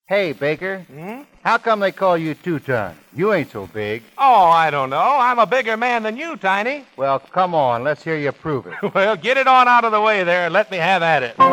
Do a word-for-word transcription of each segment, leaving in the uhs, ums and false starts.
Hey, Baker. Hmm? How come they call you Two-Ton? You ain't so big. Oh, I don't know. I'm a bigger man than you, Tiny. Well, come on. Let's hear you prove it. Well, get it on out of the way there and let me have at it.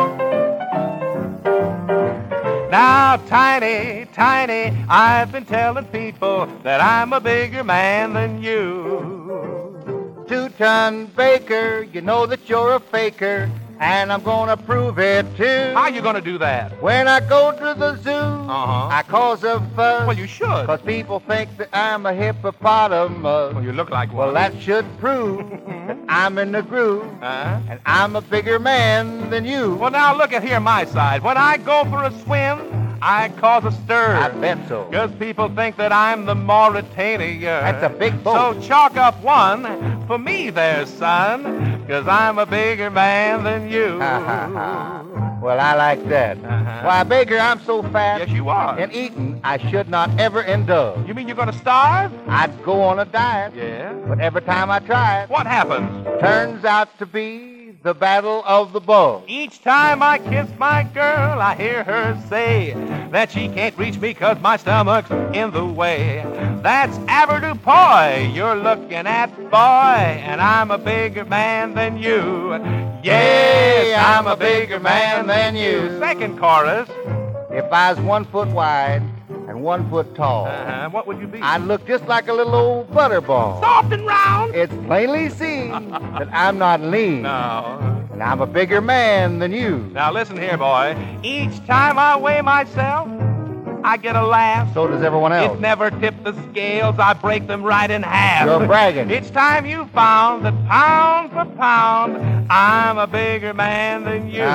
Now, Tiny, Tiny, I've been telling people that I'm a bigger man than you. Two-Ton Baker, you know that you're a faker, and I'm gonna prove it, too. How you gonna do that? When I go to the zoo, Uh-huh. I cause a fuss. Well, you should. Because people think that I'm a hippopotamus. Well, you look like one. Well, that should prove that I'm in the groove, Uh-huh. and I'm a bigger man than you. Well, now look at here my side. When I go for a swim, I cause a stir. I bet so. Because people think that I'm the Mauritania. That's a big boat. So chalk up one for me there, son. Because I'm a bigger man than you. Ha, ha, ha. Well, I like that. Uh-huh. Why, Baker, I'm so fat. Yes, you are. In eating, I should not ever indulge. You mean you're going to starve? I'd go on a diet, Yeah. but every time I try it, What happens? turns out to be the battle of the bulls. Each time I kiss my girl, I hear her say that she can't reach me 'cause my stomach's in the way. That's avoirdupois you're looking at, boy, and I'm a bigger man than you. Yes, I'm a bigger man than you. Second chorus. If I was one foot wide and one foot tall, Uh-huh. What would you be? I'd look just like a little old butterball. Soft and round. It's plainly seen that I'm not lean, No. and I'm a bigger man than you. Now listen here, boy. Each time I weigh myself, I get a laugh. So does everyone else. It never tipped the scales. I break them right in half. You're bragging. It's time you found that pound for pound, I'm a bigger man than you.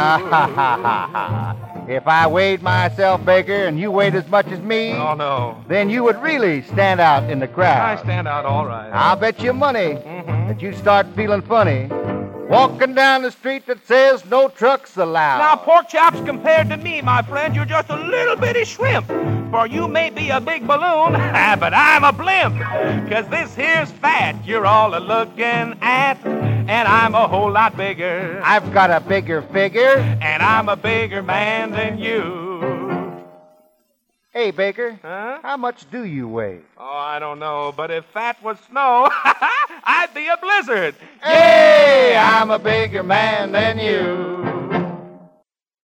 If I weighed myself, Baker, and you weighed as much as me, Oh, no. then you would really stand out in the I crowd. stand out all right. I'll bet you money Mhm. that you start feeling funny walking down the street that says no trucks allowed. Now, pork chops compared to me, my friend, you're just a little bitty shrimp. For you may be a big balloon, but I'm a blimp. 'Cause this here's fat you're all a looking at, and I'm a whole lot bigger. I've got a bigger figure. And I'm a bigger man than you. Hey, Baker, Huh? how much do you weigh? Oh, I don't know, but if fat was snow, I'd be a blizzard. Hey, I'm a bigger man than you.